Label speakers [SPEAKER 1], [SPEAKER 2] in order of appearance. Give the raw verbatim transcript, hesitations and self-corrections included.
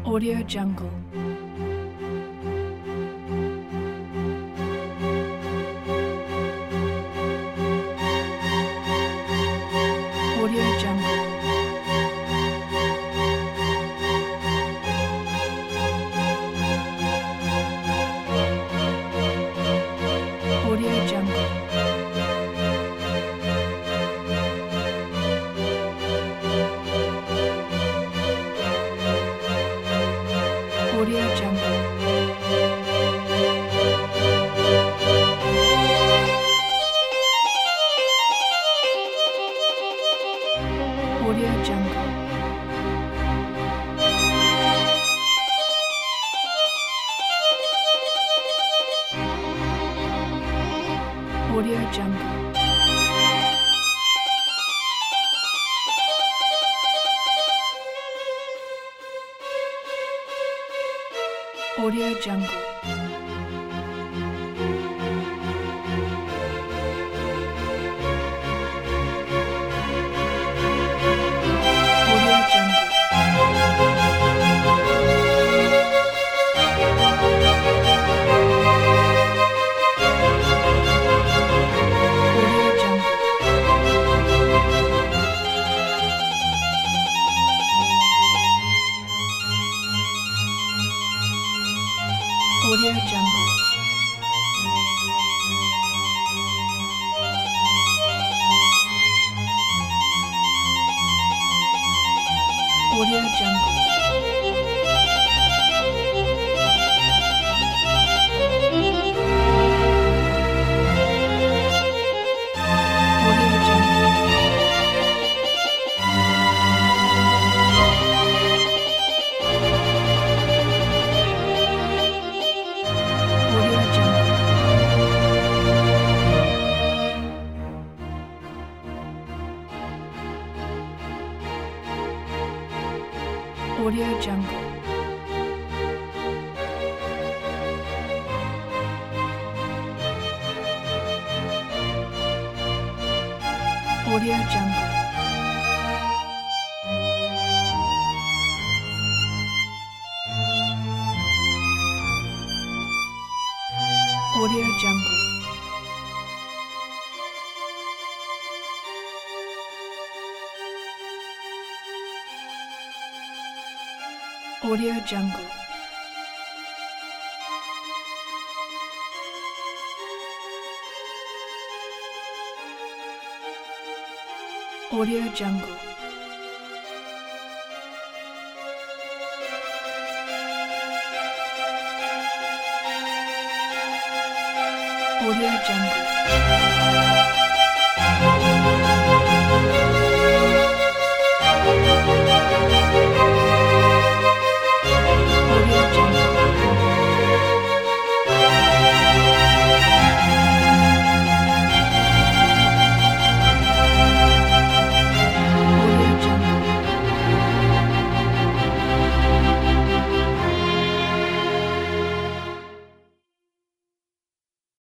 [SPEAKER 1] Audio Jungle. Audio Jungle. Audio Jungle. Audio Jungle. Audio Jungle. Audio Jungle. Audio Jungle. Audio Jungle. Audio Jungle. Audio Jungle. Audio Jungle. Audio Jungle. Audio Jungle. Audio Jungle. Audio Jungle. Audio Jungle. Audio Jungle. Audio Jungle. Audio Jungle.